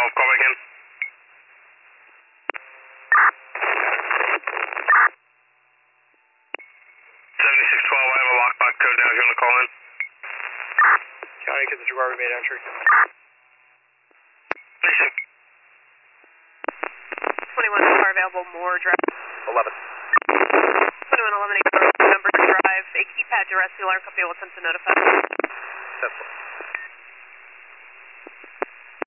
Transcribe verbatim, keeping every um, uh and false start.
twelve, call back in. seventy-six twelve, I have a lockbox code down if you want to call in. County, because it's required we made entry. Listen. twenty-one car available, more drive. eleven. twenty-one eleven, number drive. A keypad to rescue alarm company will attempt to notify. That's